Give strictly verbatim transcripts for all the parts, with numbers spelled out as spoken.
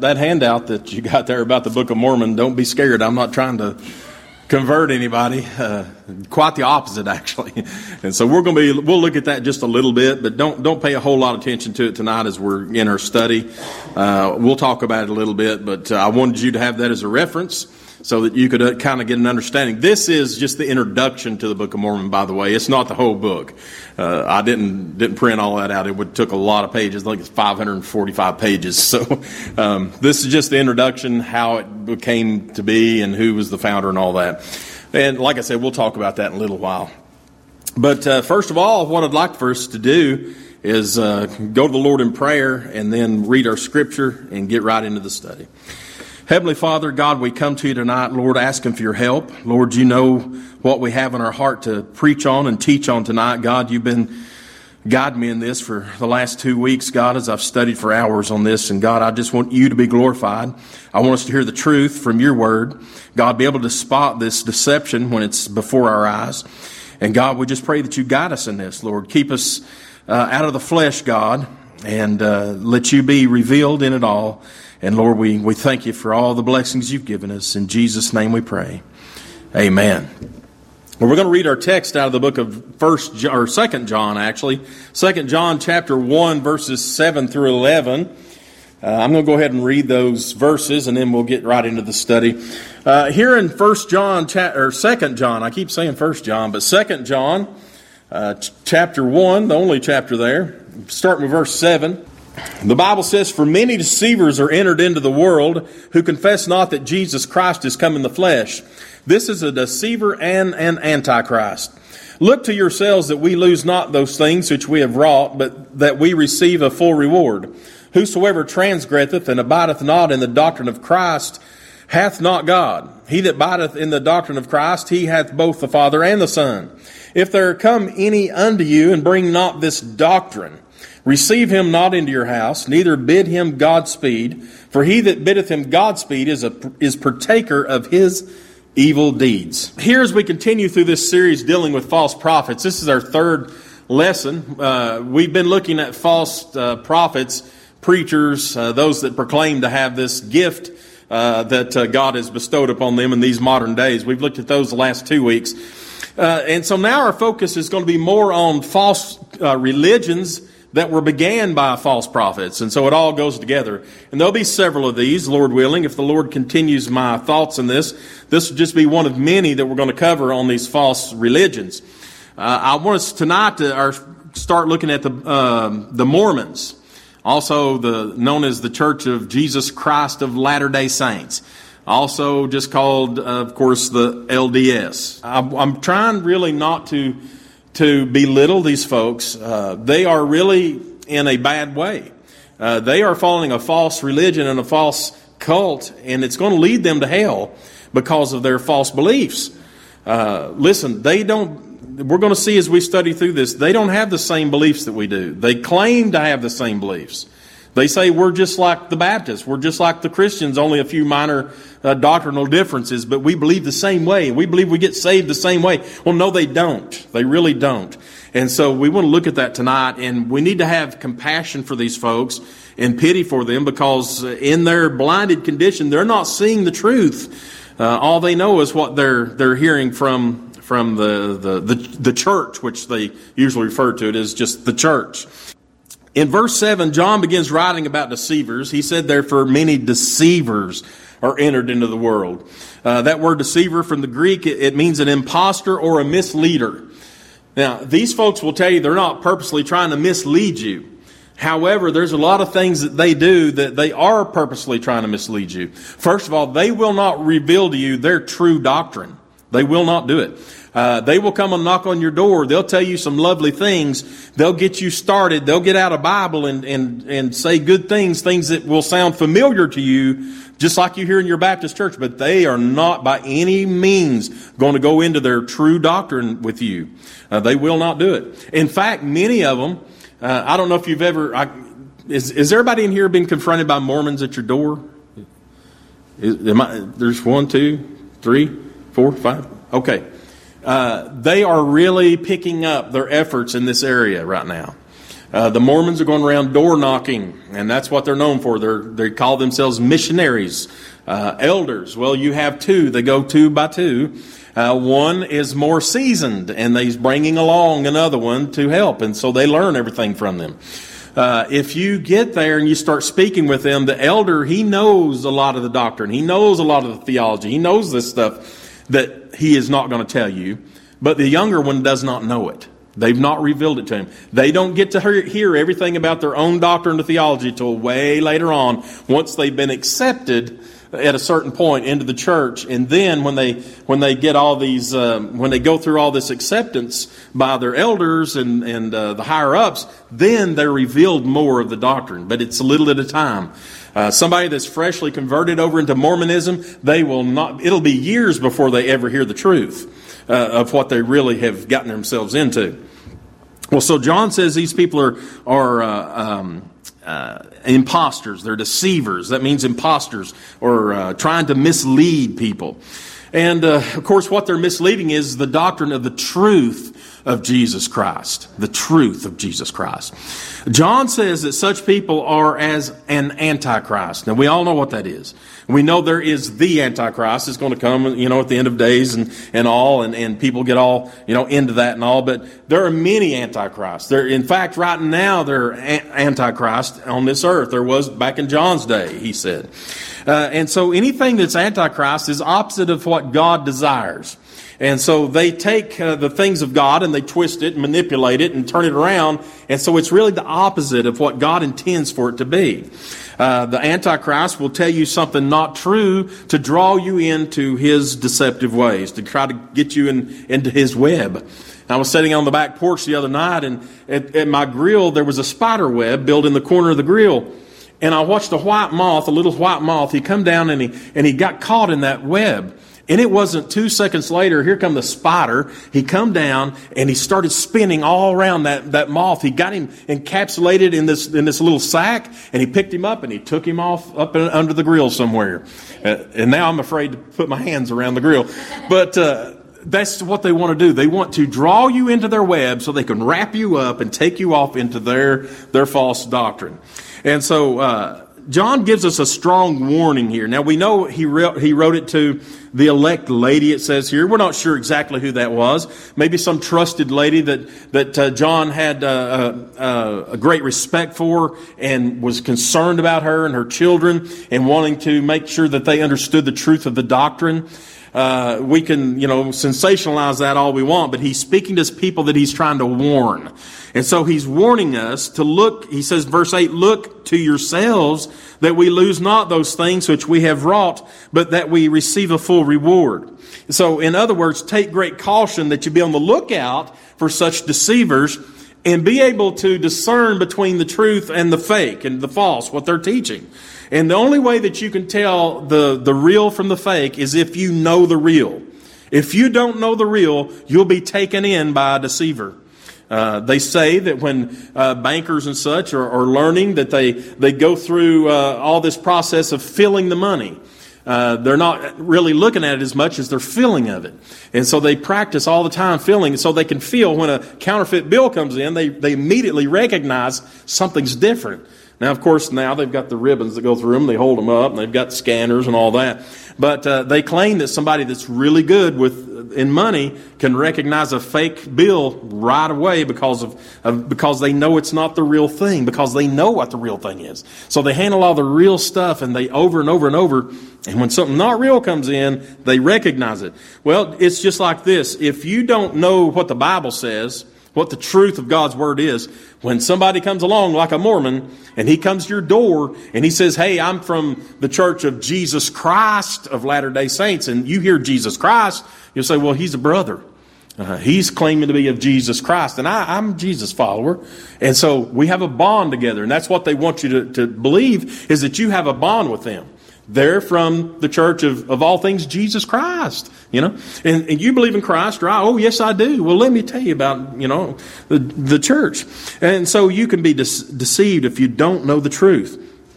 that handout that you got there about the Book of Mormon, don't be scared. I'm not trying to convert anybody. Uh, quite the opposite, actually. And so we're going to be, we'll look at that just a little bit, but don't don't pay a whole lot of attention to it tonight as we're in our study. Uh, we'll talk about it a little bit, but uh, I wanted you to have that as a reference so that you could uh, kind of get an understanding. This is just the introduction to the Book of Mormon, by the way. It's not the whole book. Uh, I didn't didn't print all that out. It would took a lot of pages. I think it's five hundred forty-five pages. So um, this is just the introduction, how it came to be, and who was the founder and all that. And like I said, we'll talk about that in a little while. But uh, first of all, what I'd like for us to do is uh, go to the Lord in prayer and then read our scripture and get right into the study. Heavenly Father, God, we come to you tonight, Lord, asking for your help. Lord, you know what we have in our heart to preach on and teach on tonight. God, you've been guiding me in this for the last two weeks, God, as I've studied for hours on this. And God, I just want you to be glorified. I want us to hear the truth from your word. God, be able to spot this deception when it's before our eyes. And God, we just pray that you guide us in this, Lord. Keep us uh, out of the flesh, God, and uh, let you be revealed in it all. And Lord, we, we thank you for all the blessings you've given us. In Jesus' name we pray. Amen. Well, we're going to read our text out of the book of First John, or Second John, actually. Second John chapter one, verses seven through eleven. Uh, I'm going to go ahead and read those verses, and then we'll get right into the study. Uh, here in First John, cha- or Second John, I keep saying First John, but Second John, uh, ch- chapter one, the only chapter there, starting with verse seven. The Bible says, "For many deceivers are entered into the world, who confess not that Jesus Christ is come in the flesh. This is a deceiver and an antichrist. Look to yourselves that we lose not those things which we have wrought, but that we receive a full reward. Whosoever transgresseth and abideth not in the doctrine of Christ hath not God. He that abideth in the doctrine of Christ, he hath both the Father and the Son. If there come any unto you and bring not this doctrine, receive him not into your house, neither bid him Godspeed. For he that biddeth him Godspeed is a is partaker of his evil deeds." Here, as we continue through this series dealing with false prophets, this is our third lesson. Uh, we've been looking at false uh, prophets, preachers, uh, those that proclaim to have this gift uh, that uh, God has bestowed upon them in these modern days. We've looked at those the last two weeks. Uh, and so now our focus is going to be more on false uh, religions that were began by false prophets. And so it all goes together. And there'll be several of these, Lord willing. If the Lord continues my thoughts in this, this will just be one of many that we're going to cover on these false religions. Uh, I want us tonight to our, start looking at the uh, the Mormons, also the known as the Church of Jesus Christ of Latter-day Saints, also just called, uh, of course, the L D S. I'm, I'm trying really not to to belittle these folks. Uh, they are really in a bad way. Uh, they are following a false religion and a false cult, and it's going to lead them to hell because of their false beliefs. Uh, listen, they don't, we're going to see as we study through this, they don't have the same beliefs that we do. They claim to have the same beliefs. They say we're just like the Baptists. We're just like the Christians, only a few minor uh, doctrinal differences, but we believe the same way. We believe we get saved the same way. Well, no, they don't. They really don't. And so we want to look at that tonight, and we need to have compassion for these folks and pity for them, because in their blinded condition, they're not seeing the truth. Uh, all they know is what they're they're hearing from from the, the, the, the church, which they usually refer to it as just the church. In verse seven, John begins writing about deceivers. He said, "Therefore many deceivers are entered into the world." Uh, that word deceiver from the Greek, it, it means an imposter or a misleader. Now, these folks will tell you they're not purposely trying to mislead you. However, there's a lot of things that they do that they are purposely trying to mislead you. First of all, they will not reveal to you their true doctrine. They will not do it. Uh, they will come and knock on your door. They'll tell you some lovely things. They'll get you started. They'll get out a Bible and, and, and say good things, things that will sound familiar to you, just like you hear in your Baptist church. But they are not by any means going to go into their true doctrine with you. Uh, they will not do it. In fact, many of them, uh, I don't know if you've ever, I, is, is everybody in here been confronted by Mormons at your door? Is, am I, there's one, two, three, four, five. Okay. Uh, they are really picking up their efforts in this area right now. Uh, the Mormons are going around door knocking, and that's what they're known for. They're, they call themselves missionaries, uh, elders. Well, you have two. They go two by two. Uh, one is more seasoned, and he's bringing along another one to help, and so they learn everything from them. Uh, if you get there and you start speaking with them, the elder, he knows a lot of the doctrine. He knows a lot of the theology. He knows this stuff that he is not going to tell you, but the younger one does not know it. They've not revealed it to him. They don't get to hear everything about their own doctrine or theology till way later on, once they've been accepted at a certain point into the church. And then when they when they get all these, um, when they go through all this acceptance by their elders and, and uh, the higher ups, then they're revealed more of the doctrine. But it's a little at a time. Uh, somebody that's freshly converted over into Mormonism, they will not, it'll be years before they ever hear the truth uh, of what they really have gotten themselves into. Well, so John says these people are, are uh, um, uh, imposters. They're deceivers. That means imposters, or uh, trying to mislead people. And, uh, of course, what they're misleading is the doctrine of the truth of Jesus Christ. The truth of Jesus Christ. John says that such people are as an antichrist. Now, we all know what that is. We know there is the Antichrist. It's going to come, you know, at the end of days and, and all, and, and people get all, you know, into that and all. But there are many Antichrists. There, in fact, right now, there are Antichrists on this earth. There was back in John's day, he said. Uh, and so anything that's Antichrist is opposite of what God desires. And so they take uh, the things of God and they twist it and manipulate it and turn it around. And so it's really the opposite of what God intends for it to be. Uh, the Antichrist will tell you something not true to draw you into his deceptive ways, to try to get you in, into his web. I was sitting on the back porch the other night, and at, at my grill there was a spider web built in the corner of the grill. And I watched a white moth, a little white moth. He come down and he and he got caught in that web. And it wasn't two seconds later, here come the spider. He come down and he started spinning all around that, that moth. He got him encapsulated in this in this little sack, and he picked him up and he took him off up in, under the grill somewhere. Uh, and now I'm afraid to put my hands around the grill. But uh, that's what they want to do. They want to draw you into their web so they can wrap you up and take you off into their, their false doctrine. And so uh, John gives us a strong warning here. Now, we know he re- he wrote it to the elect lady, it says here. We're not sure exactly who that was. Maybe some trusted lady that, that uh, John had uh, uh, a great respect for and was concerned about her and her children and wanting to make sure that they understood the truth of the doctrine. Uh, we can, you know, sensationalize that all we want, but he's speaking to people that he's trying to warn. And so he's warning us to look, he says, verse eight, look to yourselves that we lose not those things which we have wrought, but that we receive a full reward. So, in other words, take great caution that you be on the lookout for such deceivers and be able to discern between the truth and the fake and the false, what they're teaching. And the only way that you can tell the, the real from the fake is if you know the real. If you don't know the real, you'll be taken in by a deceiver. Uh, they say that when uh, bankers and such are, are learning that they, they go through uh, all this process of filling the money. Uh, they're not really looking at it as much as they're feeling of it. And so they practice all the time feeling, so they can feel when a counterfeit bill comes in, they, they immediately recognize something's different. Now, of course, now they've got the ribbons that go through them. They hold them up, and they've got scanners and all that. But uh, they claim that somebody that's really good with in money can recognize a fake bill right away because of, of because they know it's not the real thing, because they know what the real thing is. So they handle all the real stuff, and they over and over and over. And when something not real comes in, they recognize it. Well, it's just like this. If you don't know what the Bible says, what the truth of God's Word is, when somebody comes along like a Mormon and he comes to your door and he says, hey, I'm from the Church of Jesus Christ of Latter-day Saints, and you hear Jesus Christ, you'll say, well, he's a brother. Uh, he's claiming to be of Jesus Christ, and I, I'm a Jesus follower. And so we have a bond together, and that's what they want you to, to believe, is that you have a bond with them. They're from the church of, of all things Jesus Christ, you know. And, and you believe in Christ, right? Oh, yes, I do. Well, let me tell you about, you know, the, the church. And so you can be de- deceived if you don't know the truth.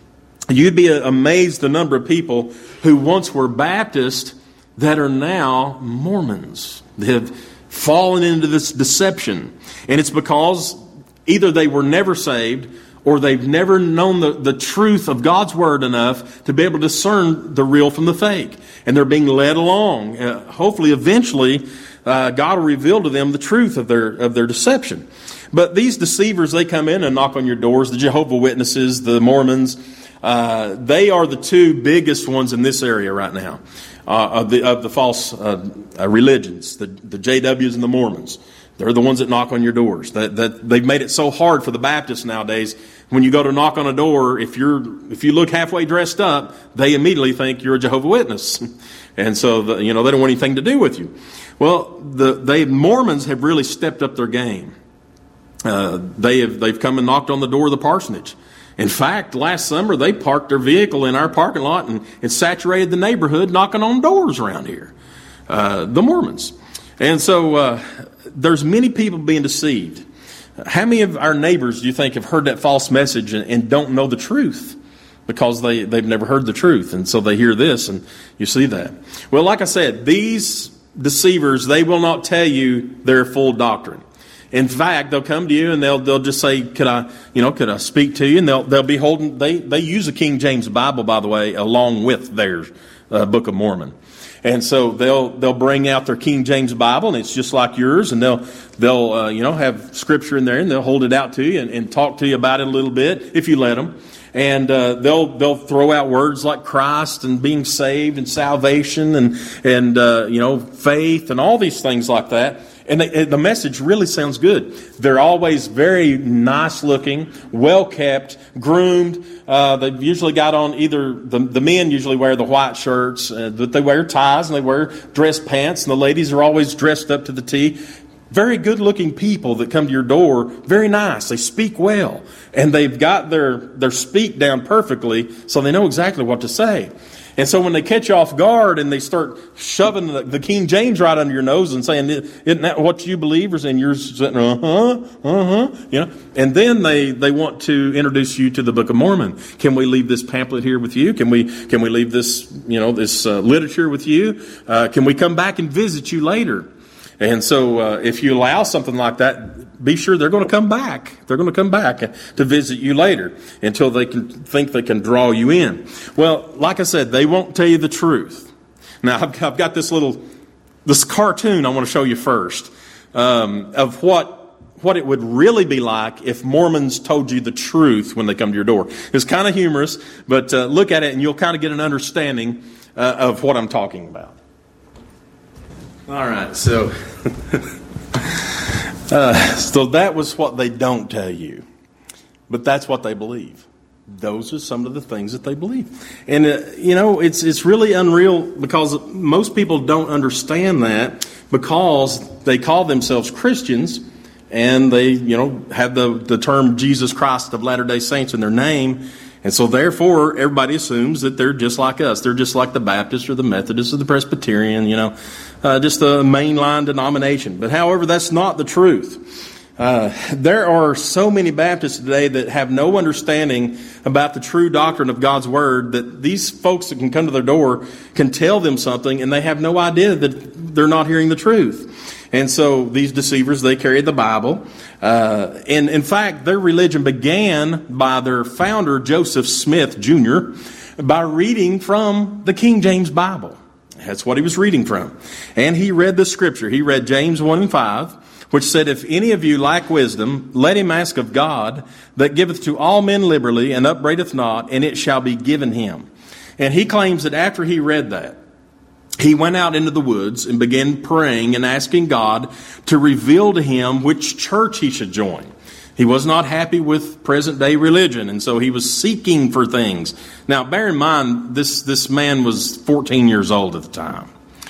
You'd be amazed the number of people who once were Baptist that are now Mormons. They have fallen into this deception. And it's because Either they were never saved, or they've never known the, the truth of God's Word enough to be able to discern the real from the fake. And they're being led along. Uh, hopefully, eventually, uh, God will reveal to them the truth of their of their deception. But these deceivers, they come in and knock on your doors. The Jehovah's Witnesses, the Mormons, uh, they are the two biggest ones in this area right now uh, of the of the false uh, uh, religions, the, the J Ws and the Mormons. They're the ones that knock on your doors. That, that they've made it so hard for the Baptists nowadays. When you go to knock on a door, if you're if you look halfway dressed up, they immediately think you're a Jehovah's Witness, and so the, you know they don't want anything to do with you. Well, the they Mormons have really stepped up their game. Uh, they have they've come and knocked on the door of the parsonage. In fact, last summer they parked their vehicle in our parking lot and it saturated the neighborhood, knocking on doors around here. Uh, the Mormons, and so uh, there's many people being deceived. How many of our neighbors do you think have heard that false message and, and don't know the truth? Because they, they've never heard the truth. And so they hear this and you see that. Well, like I said, these deceivers, they will not tell you their full doctrine. In fact, they'll come to you and they'll they'll just say, "Could I, you know, could I speak to you?" And they'll they'll be holding. They they use the King James Bible, by the way, along with their uh, Book of Mormon. And so they'll they'll bring out their King James Bible, and it's just like yours, and they'll they'll uh, you know have scripture in there, and they'll hold it out to you and, and talk to you about it a little bit if you let them. And uh, they'll they'll throw out words like Christ and being saved and salvation and and uh, you know faith and all these things like that. And they, the message really sounds good. They're always very nice looking, well kept, groomed. Uh, they've usually got on either, the, the men usually wear the white shirts, uh, but they wear ties and they wear dress pants, and the ladies are always dressed up to the T. Very good looking people that come to your door, very nice. They speak well, and they've got their, their speak down perfectly, so they know exactly what to say. And so when they catch you off guard and they start shoving the, the King James right under your nose and saying, "Isn't that what you believers?" and you're sitting, uh-huh, uh-huh, you know. And then they, they want to introduce you to the Book of Mormon. Can we leave this pamphlet here with you? Can we can we leave this, you know, this uh, literature with you? Uh, can we come back and visit you later? And so uh, if you allow something like that, be sure they're going to come back. They're going to come back to visit you later until they can think they can draw you in. Well, like I said, they won't tell you the truth. Now, I've, I've got this little, this cartoon I want to show you first um, of what what it would really be like if Mormons told you the truth when they come to your door. It's kind of humorous, but uh, look at it and you'll kind of get an understanding uh, of what I'm talking about. All right, so uh, so that was what they don't tell you, but that's what they believe. Those are some of the things that they believe, and uh, you know it's it's really unreal because most people don't understand that because they call themselves Christians and they you know have the the term Jesus Christ of Latter-day Saints in their name. And so therefore, everybody assumes that they're just like us. They're just like the Baptist or the Methodist or the Presbyterian, you know, uh, just a mainline denomination. But however, that's not the truth. Uh, there are so many Baptists today that have no understanding about the true doctrine of God's Word that these folks that can come to their door can tell them something and they have no idea that they're not hearing the truth. And so these deceivers, they carry the Bible. Uh, and in fact, their religion began by their founder, Joseph Smith, Junior, by reading from the King James Bible. That's what he was reading from. And he read the scripture. He read James one and five, which said, "If any of you lack wisdom, let him ask of God, that giveth to all men liberally, and upbraideth not, and it shall be given him." And he claims that after he read that, he went out into the woods and began praying and asking God to reveal to him which church he should join. He was not happy with present-day religion, and so he was seeking for things. Now, bear in mind, this, this man was fourteen years old at the time.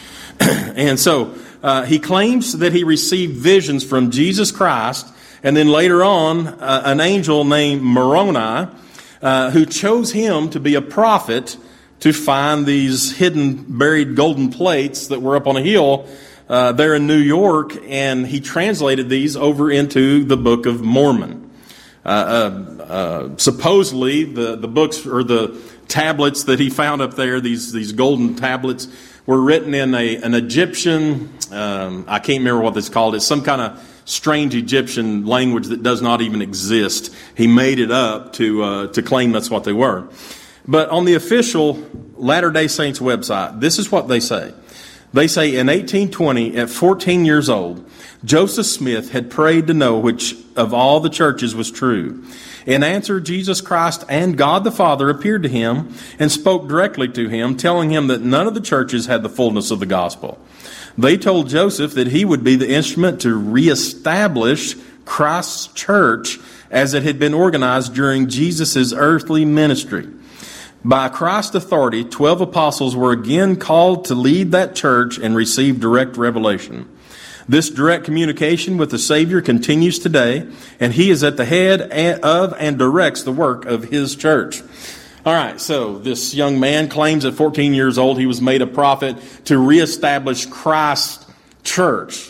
And so uh, he claims that he received visions from Jesus Christ, and then later on, uh, an angel named Moroni, uh, who chose him to be a prophet to find these hidden, buried golden plates that were up on a hill uh, there in New York, and he translated these over into the Book of Mormon. Uh, uh, uh, supposedly, the, the books or the tablets that he found up there, these these golden tablets, were written in a an Egyptian. Um, I can't remember what it's called. It's some kind of strange Egyptian language that does not even exist. He made it up to uh, to claim that's what they were. But on the official Latter-day Saints website, this is what they say. They say in eighteen twenty, at fourteen years old, Joseph Smith had prayed to know which of all the churches was true. In answer, Jesus Christ and God the Father appeared to him and spoke directly to him, telling him that none of the churches had the fullness of the gospel. They told Joseph that he would be the instrument to reestablish Christ's church as it had been organized during Jesus' earthly ministry. By Christ's authority, twelve apostles were again called to lead that church and receive direct revelation. This direct communication with the Savior continues today, and he is at the head of and directs the work of his church. All right, so this young man claims at fourteen years old he was made a prophet to reestablish Christ's church.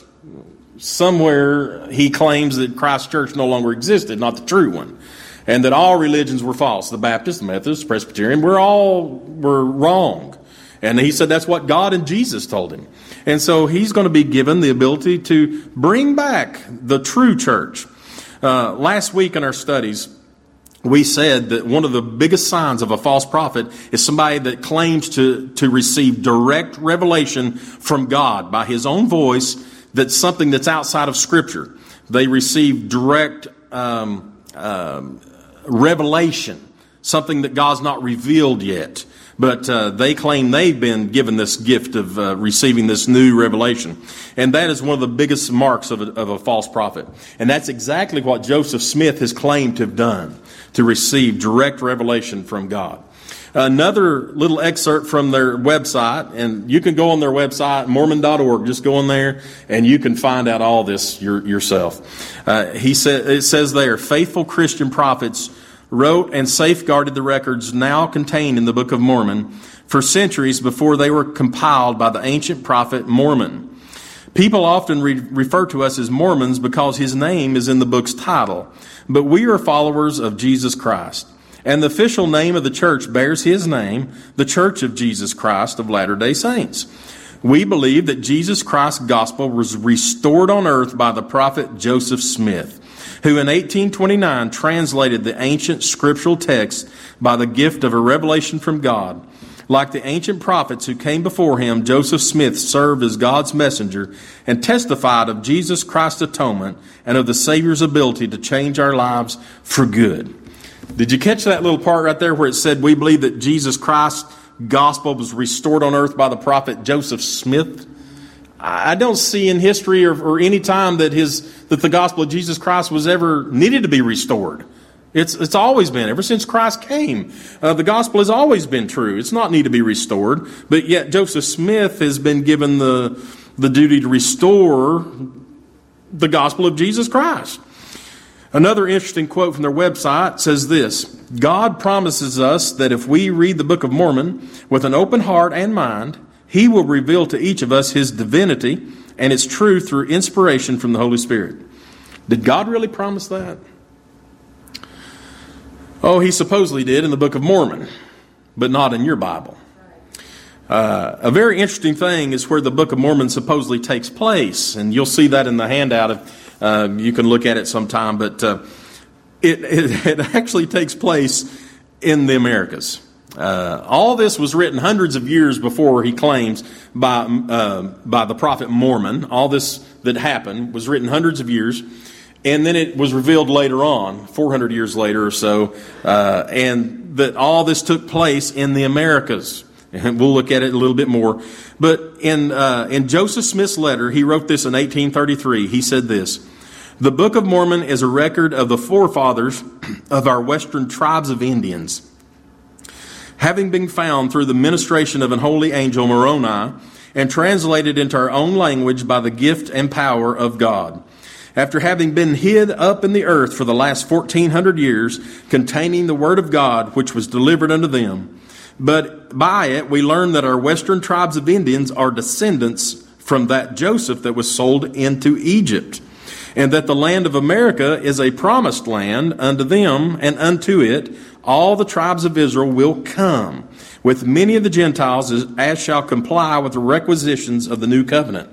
Somewhere he claims that Christ's church no longer existed, not the true one, and that all religions were false. The Baptist, the Methodist, the Presbyterian, we're all were wrong. And he said that's what God and Jesus told him. And so he's going to be given the ability to bring back the true church. Uh, last week in our studies, we said that one of the biggest signs of a false prophet is somebody that claims to, to receive direct revelation from God by his own voice, that's something that's outside of Scripture. They receive direct um, um, revelation, something that God's not revealed yet. But uh, they claim they've been given this gift of uh, receiving this new revelation. And that is one of the biggest marks of a, of a false prophet. And that's exactly what Joseph Smith has claimed to have done, to receive direct revelation from God. Another little excerpt from their website, and you can go on their website, mormon dot org. Just go on there, and you can find out all this your, yourself. Uh, he said, it says there, faithful Christian prophets wrote and safeguarded the records now contained in the Book of Mormon for centuries before they were compiled by the ancient prophet Mormon. People often re- refer to us as Mormons because his name is in the book's title, but we are followers of Jesus Christ. And the official name of the church bears his name, the Church of Jesus Christ of Latter-day Saints. We believe that Jesus Christ's gospel was restored on earth by the prophet Joseph Smith, who in eighteen twenty-nine translated the ancient scriptural text by the gift of a revelation from God. Like the ancient prophets who came before him, Joseph Smith served as God's messenger and testified of Jesus Christ's atonement and of the Savior's ability to change our lives for good. Did you catch that little part right there where it said we believe that Jesus Christ's gospel was restored on earth by the prophet Joseph Smith? I don't see in history or, or any time that his that the gospel of Jesus Christ was ever needed to be restored. It's it's always been, ever since Christ came, uh, the gospel has always been true. It's not need to be restored, but yet Joseph Smith has been given the the duty to restore the gospel of Jesus Christ. Another interesting quote from their website says this: God promises us that if we read the Book of Mormon with an open heart and mind, he will reveal to each of us his divinity and its truth through inspiration from the Holy Spirit. Did God really promise that? Oh, he supposedly did in the Book of Mormon, but not in your Bible. Uh, a very interesting thing is where the Book of Mormon supposedly takes place, and you'll see that in the handout. If, uh, you can look at it sometime, but uh, it, it, it actually takes place in the Americas. Uh, all this was written hundreds of years before, he claims, by uh, by the prophet Mormon. All this that happened was written hundreds of years, and then it was revealed later on, four hundred years later or so, uh, and that all this took place in the Americas. And we'll look at it a little bit more. But in uh, in Joseph Smith's letter, he wrote this in eighteen thirty-three. He said this: "The Book of Mormon is a record of the forefathers of our western tribes of Indians, having been found through the ministration of an holy angel, Moroni, and translated into our own language by the gift and power of God. After having been hid up in the earth for the last fourteen hundred years, containing the word of God, which was delivered unto them. But by it we learn that our western tribes of Indians are descendants from that Joseph that was sold into Egypt, and that the land of America is a promised land unto them, and unto it all the tribes of Israel will come, with many of the Gentiles as, as shall comply with the requisitions of the new covenant.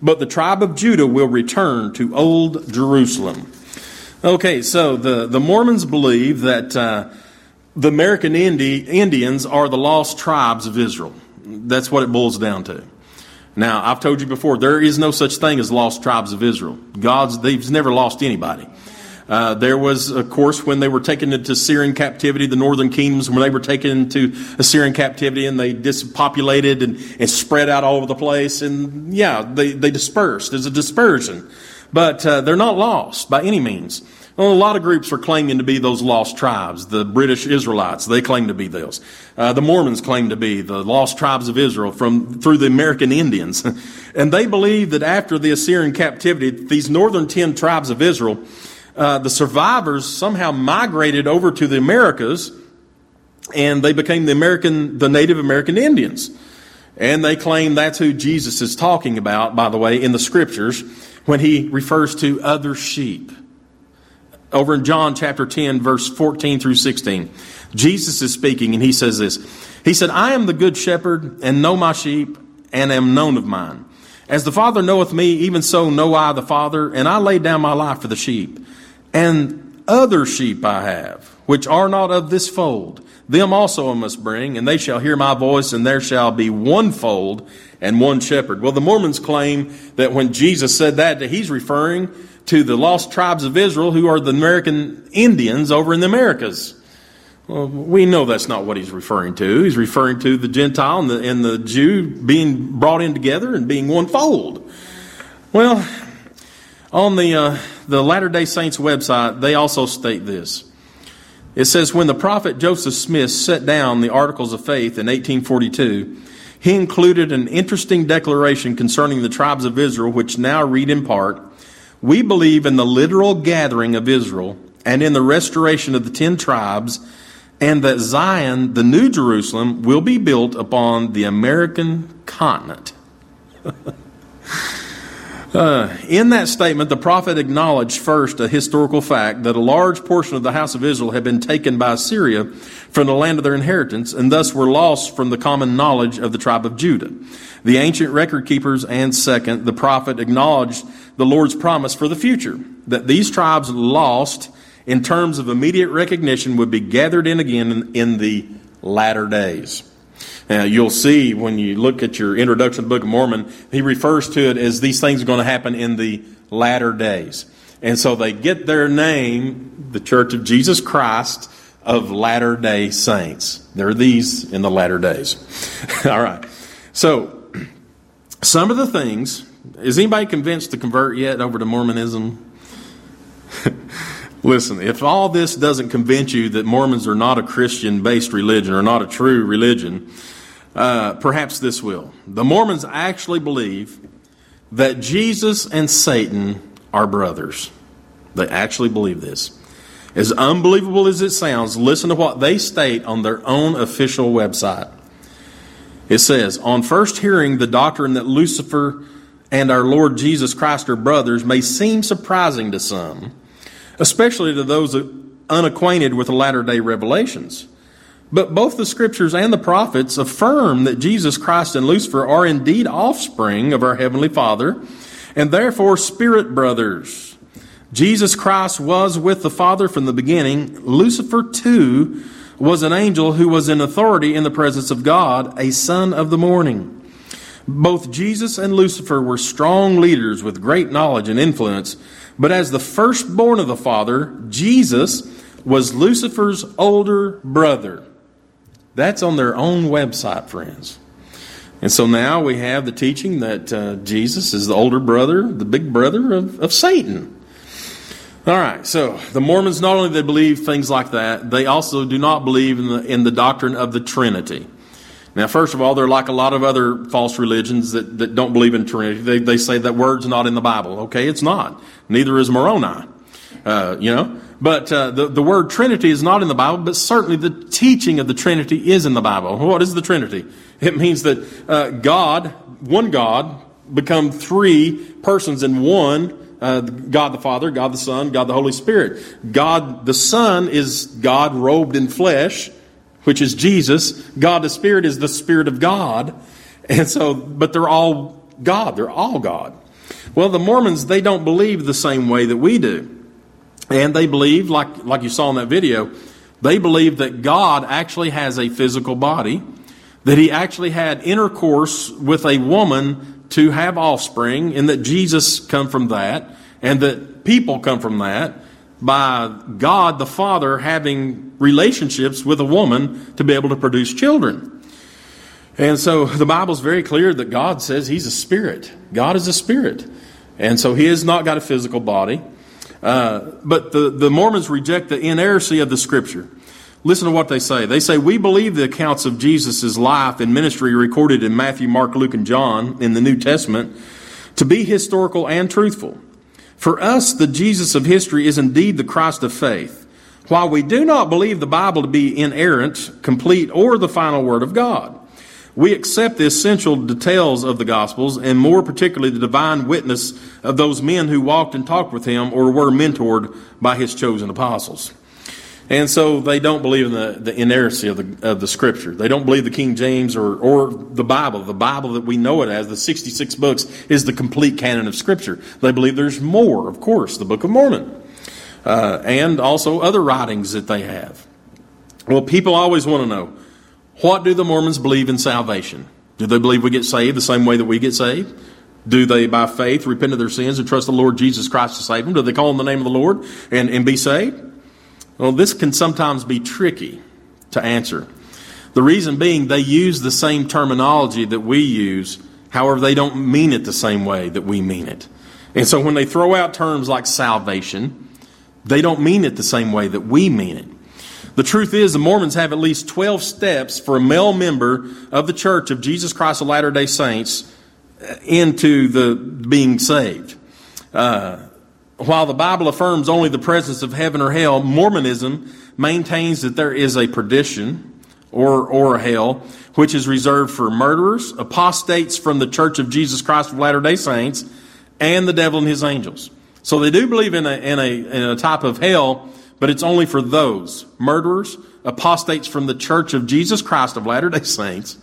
but the tribe of Judah will return to Old Jerusalem. Okay, so the, the Mormons believe that uh, the American Indi- Indians are the lost tribes of Israel. That's what it boils down to. Now, I've told you before, there is no such thing as lost tribes of Israel. God's, they've never lost anybody. Uh, there was, of course, when they were taken into Syrian captivity, the northern kingdoms, when they were taken into Assyrian captivity and they dispopulated and, and spread out all over the place. And yeah, they, they dispersed. There's a dispersion. But uh, they're not lost by any means. Well, a lot of groups are claiming to be those lost tribes. The British Israelites, they claim to be those. Uh, the Mormons claim to be the lost tribes of Israel from through the American Indians. And they believe that after the Assyrian captivity, these northern ten tribes of Israel, uh, the survivors somehow migrated over to the Americas, and they became the American, the Native American Indians. And they claim that's who Jesus is talking about, by the way, in the Scriptures, when he refers to other sheep. Over in John chapter ten, verse fourteen through sixteen, Jesus is speaking and he says this. He said, I am the good shepherd and know my sheep and am known of mine. As the Father knoweth me, even so know I the Father, and I lay down my life for the sheep. And other sheep I have, which are not of this fold. Them also I must bring, and they shall hear my voice, and there shall be one fold and one shepherd. Well, the Mormons claim that when Jesus said that, that he's referring to the lost tribes of Israel, who are the American Indians over in the Americas. Well, we know that's not what he's referring to. He's referring to the Gentile and the, and the Jew being brought in together and being one fold. Well, on the uh, the Latter-day Saints website, they also state this. It says, when the prophet Joseph Smith set down the Articles of Faith in eighteen forty-two, he included an interesting declaration concerning the tribes of Israel, which now read in part, we believe in the literal gathering of Israel and in the restoration of the ten tribes, and that Zion, the New Jerusalem, will be built upon the American continent. uh, in that statement, the prophet acknowledged first a historical fact that a large portion of the house of Israel had been taken by Assyria from the land of their inheritance, and thus were lost from the common knowledge of the tribe of Judah, the ancient record keepers. And second, the prophet acknowledged the Lord's promise for the future, that these tribes lost in terms of immediate recognition would be gathered in again in, in the latter days. Now, you'll see when you look at your introduction to the Book of Mormon, he refers to it as these things are going to happen in the latter days. And so they get their name, the Church of Jesus Christ of Latter-day Saints. There are these in the latter days. All right. So, some of the things, is anybody convinced to convert yet over to Mormonism? Listen, if all this doesn't convince you that Mormons are not a Christian-based religion or not a true religion, uh, perhaps this will. The Mormons actually believe that Jesus and Satan are brothers. They actually believe this. As unbelievable as it sounds, listen to what they state on their own official website. It says, on first hearing the doctrine that Lucifer and our Lord Jesus Christ are brothers may seem surprising to some, especially to those unacquainted with the latter-day revelations. But both the Scriptures and the prophets affirm that Jesus Christ and Lucifer are indeed offspring of our Heavenly Father, and therefore spirit brothers. Jesus Christ was with the Father from the beginning. Lucifer, too, was an angel who was in authority in the presence of God, a son of the morning. Both Jesus and Lucifer were strong leaders with great knowledge and influence, but as the firstborn of the Father, Jesus was Lucifer's older brother. That's on their own website, friends. And so now we have the teaching that uh, Jesus is the older brother, the big brother of, of Satan. All right, so the Mormons, not only they believe things like that, they also do not believe in the, in the doctrine of the Trinity. Now, first of all, they're like a lot of other false religions that, that don't believe in Trinity. They, they say that word's not in the Bible. Okay, it's not. Neither is Moroni. Uh, you know, but uh, the, the word Trinity is not in the Bible, but certainly the teaching of the Trinity is in the Bible. What is the Trinity? It means that uh, God, one God, become three persons in one. Uh, God the Father, God the Son, God the Holy Spirit. God the Son is God robed in flesh, which is Jesus. God the Spirit is the Spirit of God. And so, but they're all God. They're all God. Well, the Mormons, they don't believe the same way that we do. And they believe, like, like you saw in that video, they believe that God actually has a physical body, that he actually had intercourse with a woman to have offspring, and that Jesus come from that, and that people come from that, by God the Father having relationships with a woman to be able to produce children. And so the Bible's very clear that God says he's a spirit. God is a spirit. And so he has not got a physical body. Uh, but the, the Mormons reject the inerrancy of the Scripture. Listen to what they say. They say, we believe the accounts of Jesus' life and ministry recorded in Matthew, Mark, Luke, and John in the New Testament to be historical and truthful. For us, the Jesus of history is indeed the Christ of faith, while we do not believe the Bible to be inerrant, complete, or the final word of God. We accept the essential details of the Gospels, and more particularly the divine witness of those men who walked and talked with him or were mentored by his chosen apostles. And so they don't believe in the, the inerrancy of the, of the Scripture. They don't believe the King James or, or the Bible. The Bible that we know it as, the sixty-six books, is the complete canon of Scripture. They believe there's more, of course, the Book of Mormon, uh, and also other writings that they have. Well, people always want to know, what do the Mormons believe in salvation? Do they believe we get saved the same way that we get saved? Do they, by faith, repent of their sins and trust the Lord Jesus Christ to save them? Do they call on the name of the Lord and, and be saved? Well, this can sometimes be tricky to answer. The reason being, they use the same terminology that we use. However, they don't mean it the same way that we mean it. And so when they throw out terms like salvation, they don't mean it the same way that we mean it. The truth is, the Mormons have at least twelve steps for a male member of the Church of Jesus Christ of Latter-day Saints into the being saved. Uh, while the Bible affirms only the presence of heaven or hell, Mormonism maintains that there is a perdition or, or a hell, which is reserved for murderers, apostates from the Church of Jesus Christ of Latter-day Saints, and the devil and his angels. So they do believe in a, in a, in a type of hell, but it's only for those murderers, apostates from the Church of Jesus Christ of Latter-day Saints,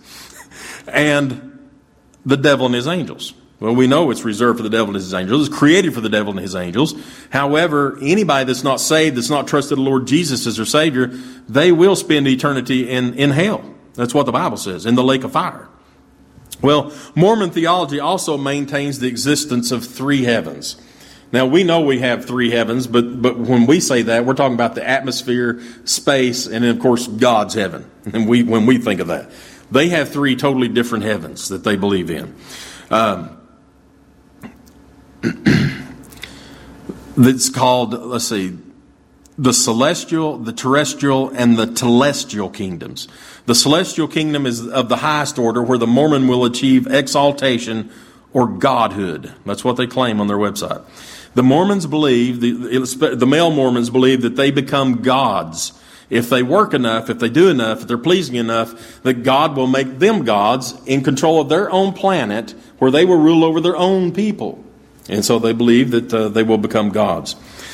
and the devil and his angels. Well, we know it's reserved for the devil and his angels. It's created for the devil and his angels. However, anybody that's not saved, that's not trusted the Lord Jesus as their Savior, they will spend eternity in, in hell. That's what the Bible says, in the lake of fire. Well, Mormon theology also maintains the existence of three heavens. Now, we know we have three heavens, but, but when we say that, we're talking about the atmosphere, space, and then, of course, God's heaven. And we, when we think of that, they have three totally different heavens that they believe in. Um, It's called, let's see, the celestial, the terrestrial, and the telestial kingdoms. The celestial kingdom is of the highest order, where the Mormon will achieve exaltation or godhood. That's what they claim on their website. The Mormons believe, the, the male Mormons believe that they become gods. If they work enough, if they do enough, if they're pleasing enough, that God will make them gods in control of their own planet, where they will rule over their own people. And so they believe that uh, they will become gods.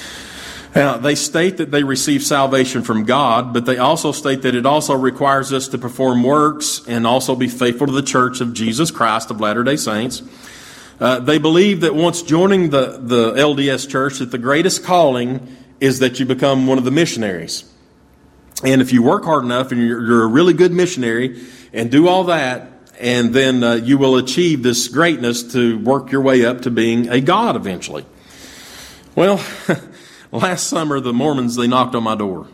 Now, they state that they receive salvation from God, but they also state that it also requires us to perform works and also be faithful to the Church of Jesus Christ of Latter-day Saints. Uh, they believe that once joining the, the L D S Church, that the greatest calling is that you become one of the missionaries. And if you work hard enough and you're, you're a really good missionary and do all that, and then uh, you will achieve this greatness to work your way up to being a god eventually. Well, last summer the Mormons, they knocked on my door,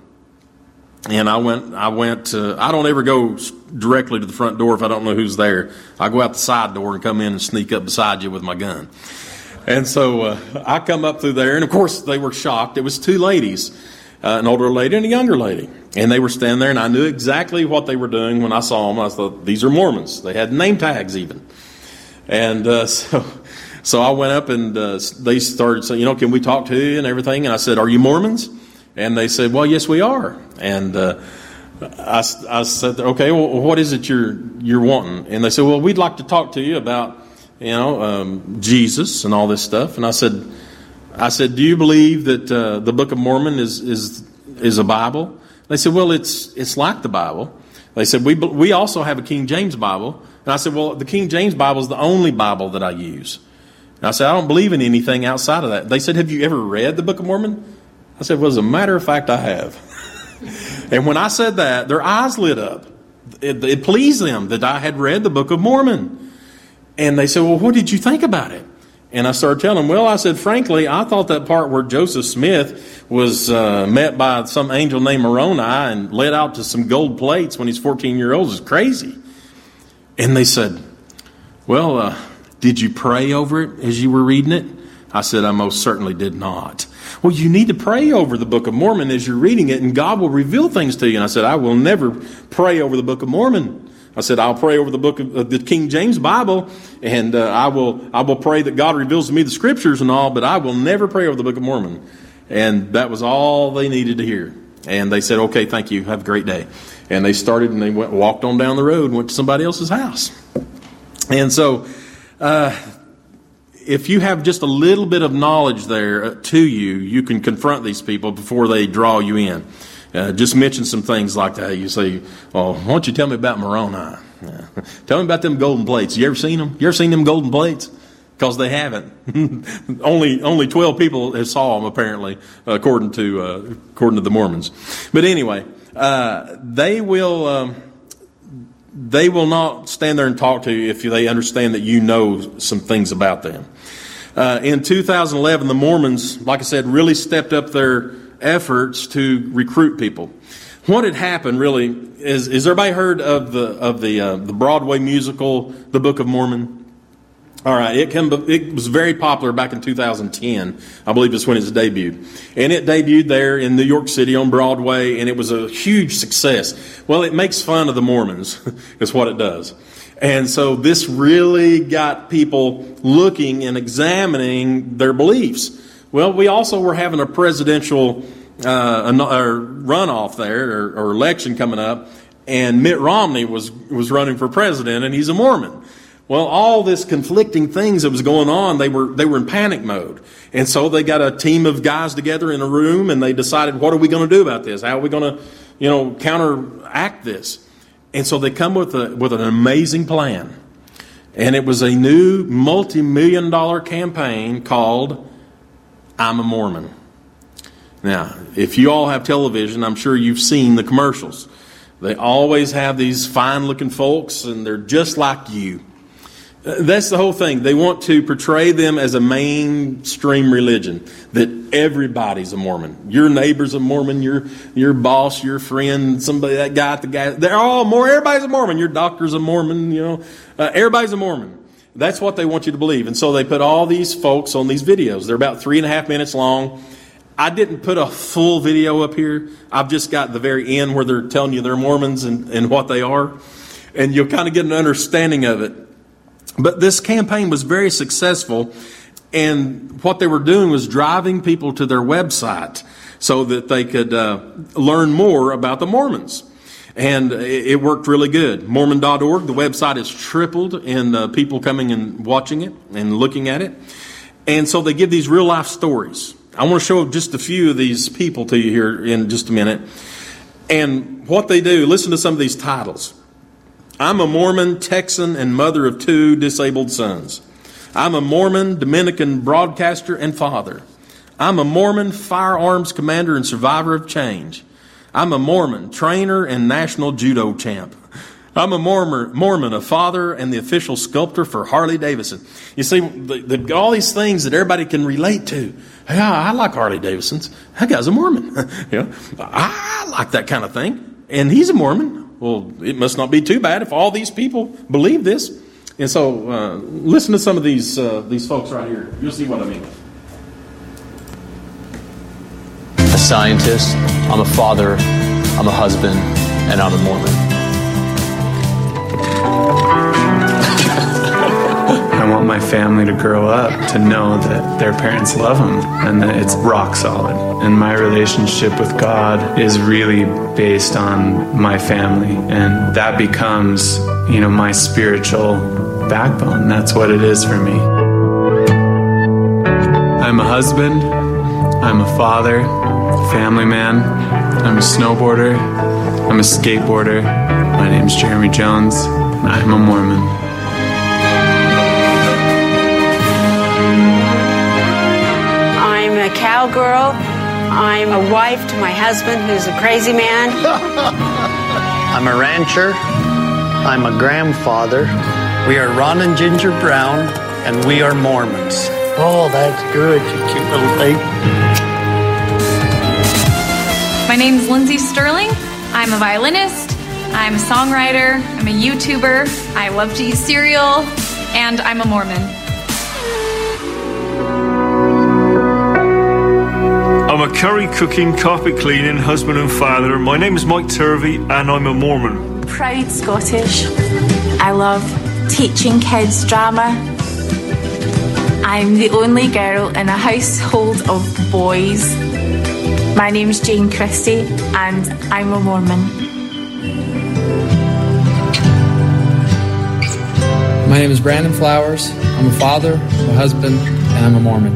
and I went. I went. Uh, I don't ever go directly to the front door if I don't know who's there. I go out the side door and come in and sneak up beside you with my gun. And so uh, I come up through there, and of course they were shocked. It was two ladies, uh, an older lady and a younger lady. And they were standing there, and I knew exactly what they were doing when I saw them. I thought, these are Mormons. They had name tags even. And uh, so so I went up, and uh, they started saying, you know, can we talk to you and everything? And I said, are you Mormons? And they said, well, yes, we are. And uh, I, I said, okay, well, what is it you're you're wanting? And they said, well, we'd like to talk to you about, you know, um, Jesus and all this stuff. And I said, I said, do you believe that uh, the Book of Mormon is is is a Bible? They said, well, it's it's like the Bible. They said, we we also have a King James Bible. And I said, well, the King James Bible is the only Bible that I use. And I said, I don't believe in anything outside of that. They said, have you ever read the Book of Mormon? I said, well, as a matter of fact, I have. And when I said that, their eyes lit up. It, it pleased them that I had read the Book of Mormon. And they said, well, what did you think about it? And I started telling them, well, I said, frankly, I thought that part where Joseph Smith was uh, met by some angel named Moroni and led out to some gold plates when he's fourteen years old is crazy. And they said, well, uh, did you pray over it as you were reading it? I said, I most certainly did not. Well, you need to pray over the Book of Mormon as you're reading it, and God will reveal things to you. And I said, I will never pray over the Book of Mormon. I said, I'll pray over the book of uh, the King James Bible, and uh, I will I will pray that God reveals to me the Scriptures and all, but I will never pray over the Book of Mormon. And that was all they needed to hear. And they said, okay, thank you. Have a great day. And they started and they went walked on down the road and went to somebody else's house. And so uh, if you have just a little bit of knowledge there to you, you can confront these people before they draw you in. Uh, just mention some things like that. You say, well, why don't you tell me about Moroni? Yeah. Tell me about them golden plates. You ever seen them? You ever seen them golden plates? Because they haven't. only only twelve people have saw them, apparently, according to uh, according to the Mormons. But anyway, uh, they will um, they will not stand there and talk to you if they understand that you know some things about them. Uh, in two thousand eleven, the Mormons, like I said, really stepped up their efforts to recruit people. What had happened really is, is everybody heard of the of the uh, the Broadway musical, The Book of Mormon? All right, it can, it was very popular back in two thousand ten. I believe it's when it debuted, and it debuted there in New York City on Broadway, and it was a huge success. Well, it makes fun of the Mormons, is what it does. And so this really got people looking and examining their beliefs. Well, we also were having a presidential uh, a, a runoff there, or, or election coming up, and Mitt Romney was was running for president, and he's a Mormon. Well, all this conflicting things that was going on, they were they were in panic mode, and so they got a team of guys together in a room, and they decided, what are we going to do about this? How are we going to, you know, counteract this? And so they come with a with an amazing plan, and it was a new multi-million dollar campaign called I'm a Mormon. Now, if you all have television, I'm sure you've seen the commercials. They always have these fine-looking folks, and they're just like you. That's the whole thing. They want to portray them as a mainstream religion, that everybody's a Mormon. Your neighbor's a Mormon, your your boss, your friend, somebody, that guy, the guy, they're all more. Everybody's a Mormon. Your doctor's a Mormon, you know. Uh, everybody's a Mormon. That's what they want you to believe. And so they put all these folks on these videos. They're about three and a half minutes long. I didn't put a full video up here. I've just got the very end where they're telling you they're Mormons and, and what they are. And you'll kind of get an understanding of it. But this campaign was very successful. And what they were doing was driving people to their website so that they could uh, learn more about the Mormons. And it worked really good. Mormon dot org, the website has tripled in uh, people coming and watching it and looking at it. And so they give these real life stories. I want to show just a few of these people to you here in just a minute. And what they do, listen to some of these titles. I'm a Mormon, Texan, and mother of two disabled sons. I'm a Mormon, Dominican broadcaster and father. I'm a Mormon, firearms commander and survivor of change. I'm a Mormon, trainer and national judo champ. I'm a Mormon, Mormon, a father and the official sculptor for Harley Davidson. You see, they've got all these things that everybody can relate to. Hey, I like Harley Davidsons. That guy's a Mormon. You know, I like that kind of thing. And he's a Mormon. Well, it must not be too bad if all these people believe this. And so, uh, listen to some of these uh, these folks right here. You'll see what I mean. A scientist, I'm a father, I'm a husband, and I'm a Mormon. I want my family to grow up to know that their parents love them and that it's rock solid. And my relationship with God is really based on my family. And that becomes, you know, my spiritual backbone. That's what it is for me. I'm a husband. I'm a father. Family man. I'm a snowboarder. I'm a skateboarder. My name's Jeremy Jones. I'm a Mormon. cowgirl. I'm a wife to my husband, who's a crazy man. I'm a rancher. I'm a grandfather. We are Ron and Ginger Brown, and we are Mormons. Oh, that's good, you cute little thing. My name's Lindsay Sterling. I'm a violinist. I'm a songwriter. I'm a YouTuber. I love to eat cereal, and I'm a Mormon. I'm a curry cooking, carpet cleaning husband and father. My name is Mike Turvey, and I'm a Mormon. Proud Scottish. I love teaching kids drama. I'm the only girl in a household of boys. My name's Jane Christie, and I'm a Mormon. My name is Brandon Flowers. I'm a father, I'm a husband, and I'm a Mormon.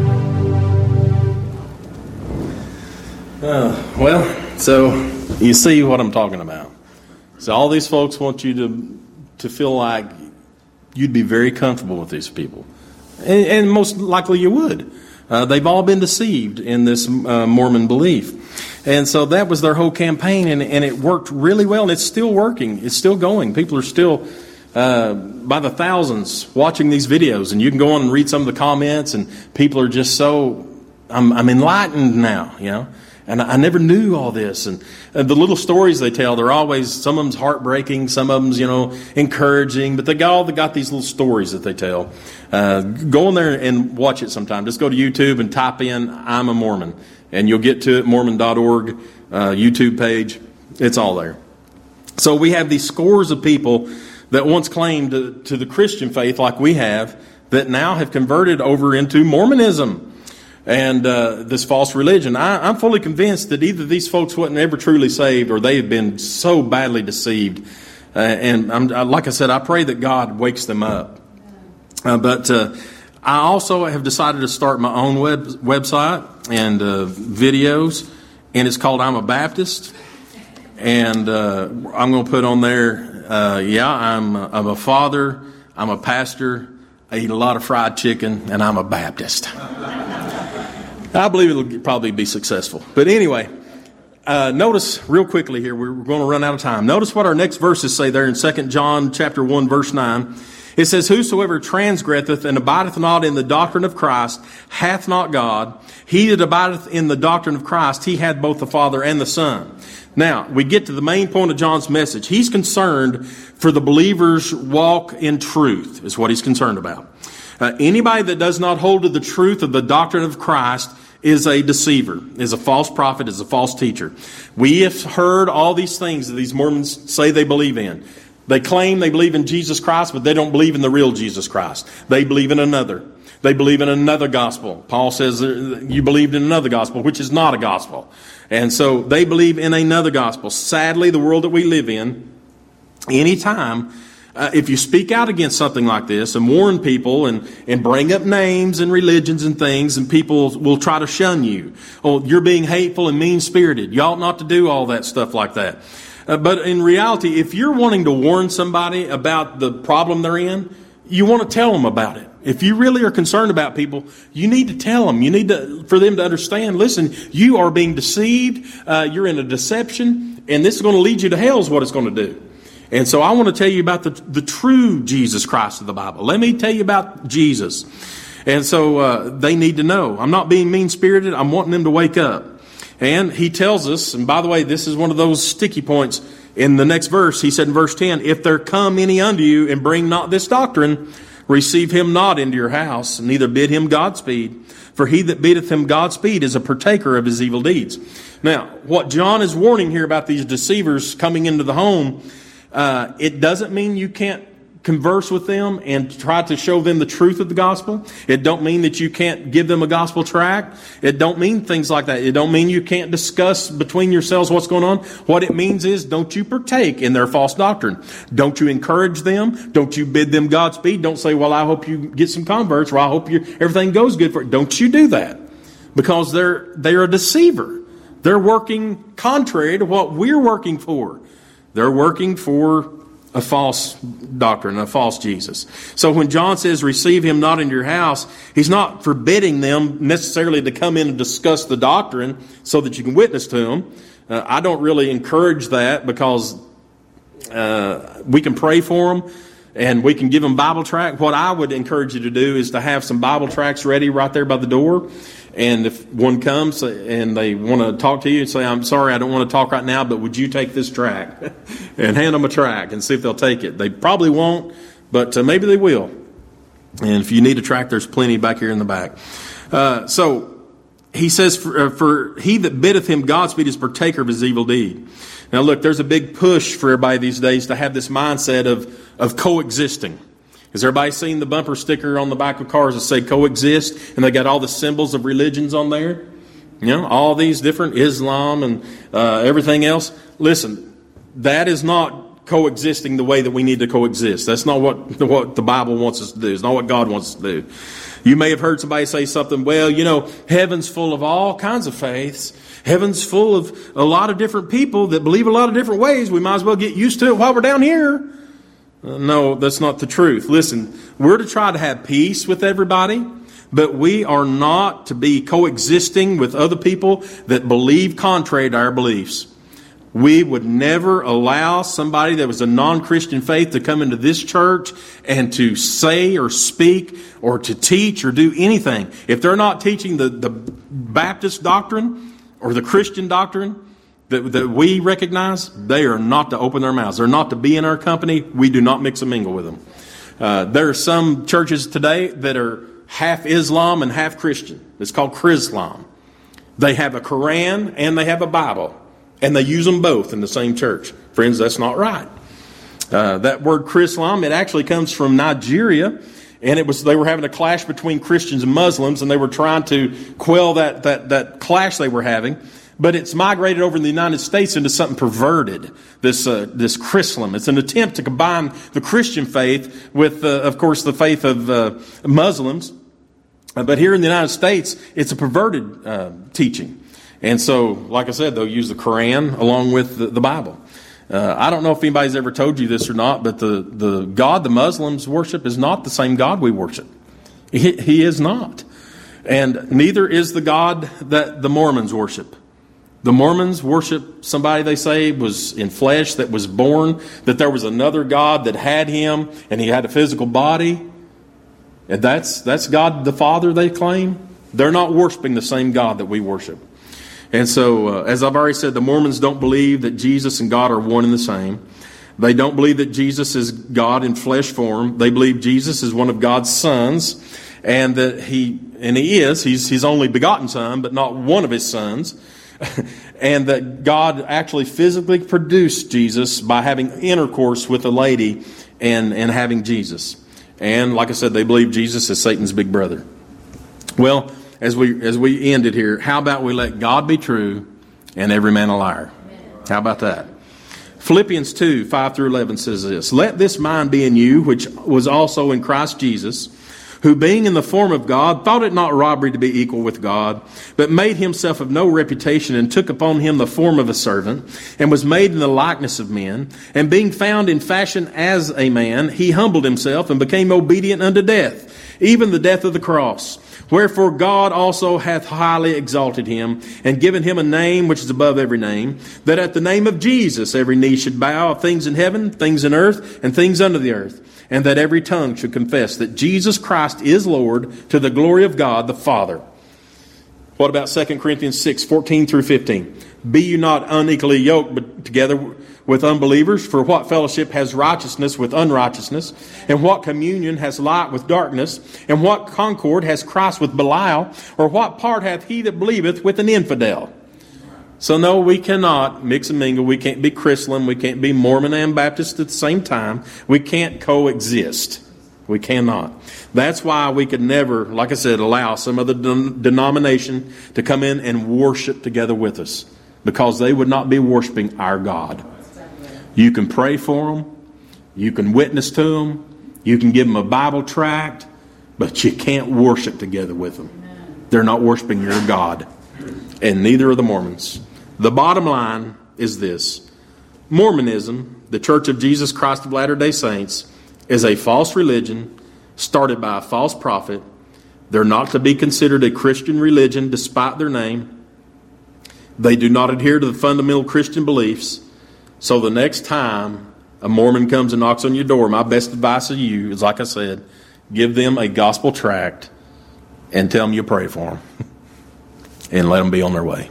Uh, well, so you see what I'm talking about. So all these folks want you to to feel like you'd be very comfortable with these people. And, and most likely you would. Uh, they've all been deceived in this uh, Mormon belief. And so that was their whole campaign, and, and it worked really well, and it's still working. It's still going. People are still, uh, by the thousands, watching these videos. And you can go on and read some of the comments, and people are just so, I'm, I'm enlightened now, you know. And I never knew all this. And, and the little stories they tell, they're always, some of them's heartbreaking, some of them's, you know, encouraging. But they got all they got these little stories that they tell. Uh, go in there and watch it sometime. Just go to YouTube and type in, I'm a Mormon. And you'll get to it, Mormon dot org, uh, YouTube page. It's all there. So we have these scores of people that once claimed to, to the Christian faith like we have, that now have converted over into Mormonism. And uh, this false religion. I, I'm fully convinced that either these folks wasn't ever truly saved, or they have been so badly deceived. Uh, and I'm, like I said, I pray that God wakes them up. Uh, but uh, I also have decided to start my own web website and uh, videos, and it's called I'm a Baptist. And uh, I'm going to put on there, uh, yeah, I'm a, I'm a father, I'm a pastor, I eat a lot of fried chicken, and I'm a Baptist. I believe it'll probably be successful. But anyway, uh, notice real quickly here, we're going to run out of time. Notice what our next verses say there in Second John chapter one, verse nine. It says, whosoever transgresseth and abideth not in the doctrine of Christ hath not God. He that abideth in the doctrine of Christ, he hath both the Father and the Son. Now, we get to the main point of John's message. He's concerned for the believer's walk in truth, is what he's concerned about. Uh, anybody that does not hold to the truth of the doctrine of Christ is a deceiver, is a false prophet, is a false teacher. We have heard all these things that these Mormons say they believe in. They claim they believe in Jesus Christ, but they don't believe in the real Jesus Christ. They believe in another. They believe in another gospel. Paul says you believed in another gospel, which is not a gospel. And so they believe in another gospel. Sadly, the world that we live in, anytime Uh, if you speak out against something like this and warn people and, and bring up names and religions and things, and people will try to shun you. Oh, you're being hateful and mean-spirited. You ought not to do all that stuff like that. Uh, but in reality, if you're wanting to warn somebody about the problem they're in, you want to tell them about it. If you really are concerned about people, you need to tell them. You need to, for them to understand, listen, you are being deceived. Uh, you're in a deception, and this is going to lead you to hell is what it's going to do. And so I want to tell you about the, the true Jesus Christ of the Bible. Let me tell you about Jesus. And so uh, they need to know. I'm not being mean-spirited. I'm wanting them to wake up. And he tells us, and by the way, this is one of those sticky points in the next verse. He said in verse ten, if there come any unto you and bring not this doctrine, receive him not into your house, neither bid him Godspeed. For he that biddeth him Godspeed is a partaker of his evil deeds. Now, what John is warning here about these deceivers coming into the home, Uh, it doesn't mean you can't converse with them and try to show them the truth of the gospel. It don't mean that you can't give them a gospel tract. It don't mean things like that. It don't mean you can't discuss between yourselves what's going on. What it means is, don't you partake in their false doctrine. Don't you encourage them. Don't you bid them Godspeed. Don't say, well, I hope you get some converts, or I hope you, everything goes good for it. Don't you do that. Because they're, they're a deceiver. They're working contrary to what we're working for. They're working for a false doctrine, a false Jesus. So when John says, receive him not into your house, he's not forbidding them necessarily to come in and discuss the doctrine so that you can witness to them. Uh, I don't really encourage that because uh, we can pray for them and we can give them Bible tract. What I would encourage you to do is to have some Bible tracts ready right there by the door. And if one comes and they want to talk to you and say, I'm sorry, I don't want to talk right now, but would you take this tract? And hand them a tract and see if they'll take it. They probably won't, but uh, maybe they will. And if you need a tract, there's plenty back here in the back. Uh, so he says, for, uh, for he that biddeth him Godspeed is partaker of his evil deed. Now look, there's a big push for everybody these days to have this mindset of, of coexisting. Has everybody seen the bumper sticker on the back of cars that say coexist? And they got all the symbols of religions on there? You know, all these different Islam and uh, everything else. Listen, that is not coexisting the way that we need to coexist. That's not what, what the Bible wants us to do. It's not what God wants us to do. You may have heard somebody say something, well, you know, heaven's full of all kinds of faiths. Heaven's full of a lot of different people that believe a lot of different ways. We might as well get used to it while we're down here. Uh, no, that's not the truth. Listen, we're to try to have peace with everybody, but we are not to be coexisting with other people that believe contrary to our beliefs. We would never allow somebody that was a non-Christian faith to come into this church and to say or speak or to teach or do anything. If they're not teaching the, the Baptist doctrine or the Christian doctrine that, that we recognize, they are not to open their mouths. They're not to be in our company. We do not mix and mingle with them. Uh, there are some churches today that are half Islam and half Christian. It's called Chrislam. They have a Quran and they have a Bible. And they use them both in the same church. Friends, that's not right. Uh, that word Chrislam, it actually comes from Nigeria. And it was they were having a clash between Christians and Muslims. And they were trying to quell that, that, that clash they were having. But it's migrated over in the United States into something perverted, this uh, this Chrislam. It's an attempt to combine the Christian faith with, uh, of course, the faith of uh, Muslims. Uh, but here in the United States, it's a perverted uh, teaching. And so, like I said, they'll use the Quran along with the, the Bible. Uh, I don't know if anybody's ever told you this or not, but the, the God the Muslims worship is not the same God we worship. He, he is not. And neither is the God that the Mormons worship. The Mormons worship somebody they say was in flesh, that was born, that there was another God that had him, and he had a physical body. And that's that's God the Father they claim. They're not worshiping the same God that we worship. And so, uh, as I've already said, the Mormons don't believe that Jesus and God are one and the same. They don't believe that Jesus is God in flesh form. They believe Jesus is one of God's sons, and that he and he is he's his only begotten son, but not one of his sons. And that God actually physically produced Jesus by having intercourse with a lady and, and having Jesus. And like I said, they believe Jesus is Satan's big brother. Well, as we as we ended here, how about we let God be true and every man a liar? How about that? Philippians two, five through eleven says this, let this mind be in you, which was also in Christ Jesus, who being in the form of God, thought it not robbery to be equal with God, but made himself of no reputation, and took upon him the form of a servant, and was made in the likeness of men. And being found in fashion as a man, he humbled himself, and became obedient unto death, even the death of the cross. Wherefore God also hath highly exalted him, and given him a name which is above every name, that at the name of Jesus every knee should bow, of things in heaven, things in earth, and things under the earth, and that every tongue should confess that Jesus Christ is Lord, to the glory of God the Father. What about Second Corinthians six, fourteen through fifteen? Be you not unequally yoked but together with unbelievers, for what fellowship has righteousness with unrighteousness? And what communion has light with darkness? And what concord has Christ with Belial? Or what part hath he that believeth with an infidel? So no, we cannot mix and mingle. We can't be Chrislam. We can't be Mormon and Baptist at the same time. We can't coexist. We cannot. That's why we could never, like I said, allow some other den- denomination to come in and worship together with us, because they would not be worshiping our God. You can pray for them. You can witness to them. You can give them a Bible tract, but you can't worship together with them. They're not worshiping your God. And neither are the Mormons. The bottom line is this. Mormonism, the Church of Jesus Christ of Latter-day Saints, is a false religion started by a false prophet. They're not to be considered a Christian religion despite their name. They do not adhere to the fundamental Christian beliefs. So the next time a Mormon comes and knocks on your door, my best advice to you is, like I said, give them a gospel tract and tell them you pray for them and let them be on their way.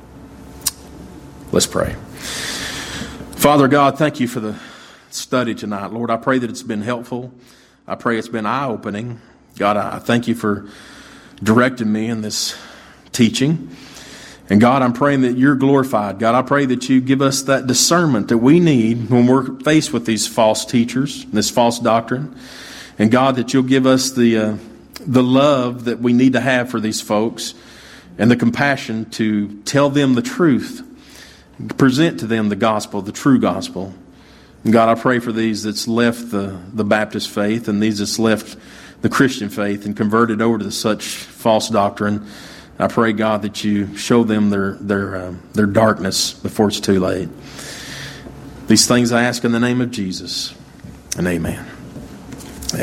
Let's pray. Father God, thank you for the study tonight. Lord, I pray that it's been helpful. I pray it's been eye-opening. God, I thank you for directing me in this teaching. And God, I'm praying that you're glorified. God, I pray that you give us that discernment that we need when we're faced with these false teachers, this false doctrine. And God, that you'll give us the uh, the love that we need to have for these folks and the compassion to tell them the truth, present to them the gospel, the true gospel. And God, I pray for these that's left the, the Baptist faith and these that's left the Christian faith and converted over to such false doctrine. I pray, God, that you show them their their uh, their darkness before it's too late. These things I ask in the name of Jesus, and amen.